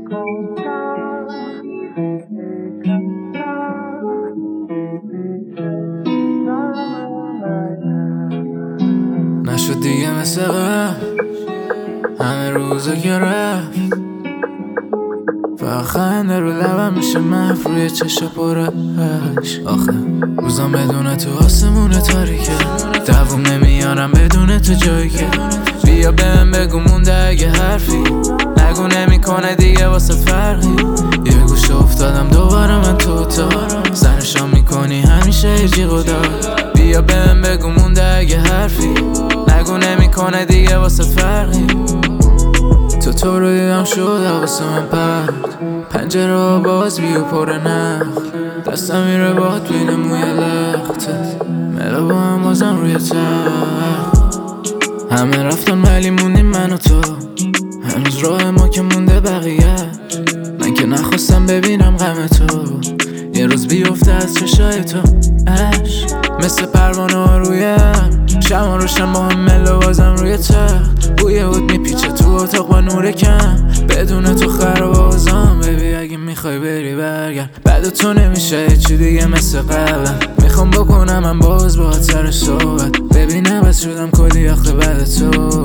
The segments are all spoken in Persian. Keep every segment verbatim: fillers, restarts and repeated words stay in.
نشد دیگه مثل قبل، همه روزا که رفت فقط خنده رو لبم میشه محو روی چشم پرش. آخه روزم بدون تو آسمون تاریکه، دووم نمیارم بدون تو جایی که بیا بهم بگو مونده اگه حرفی نگو نمیکنه دیگه واسه فرقی. یه گوشه افتادم دوباره من تو تا سرشام میکنی همیشه یه جیغ و داد. بیا بهم بگو مونده اگه حرفی نگو نمیکنه دیگه واسه فرقی. تو تو رو دیدم شد حواسم من پرد، پنجره باز بی و پر نخل، دستم میره باد بین موی لختت، ملا با هم بازم روی تخت. همه رفتن ولی موندیم من و تو، هنوز راه ما که مونده بقیه. من که نخواستم ببینم غم تو یه روز بیفته از چشای تو. عشق مثل پروانه ها رویم، شما روشن با هم ملو بازم روی تخت. بوی بود میپیچه تو اتاق با نور کم، بدون تو خراب آزام. ببی اگه میخوای بری برگرد، بعد تو نمیشه چی دیگه مثل قبل. میخوام بکنم من باز با سر صحبت، ببینم بس شدم کلی آخه بعد تو.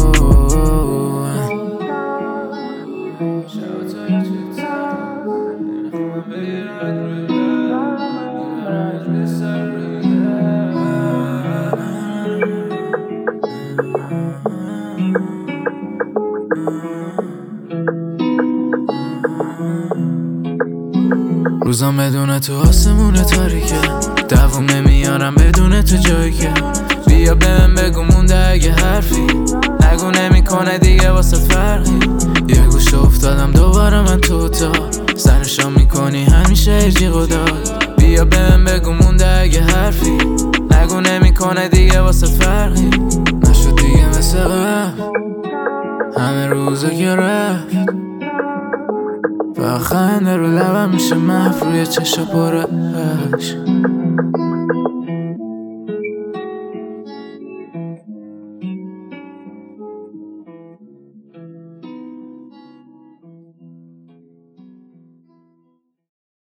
روزم بدون تو آسمون تاریکه، دووم نمیارم بدون تو جایی که بیا بهم بگو مونده اگه حرفی نگو نمیکنه دیگه واسه فرقی. یه گوشه افتادم دوباره من تو تا سرشام میکنی همیشه جیغ و داد. بیا بهم بگو مونده اگه حرفی نگو نمیکنه دیگه واسه فرقی. نشد دیگه مثل قبل، همه روزا که رفت فقط خنده رو لبم میشه محو روی چشم پرش.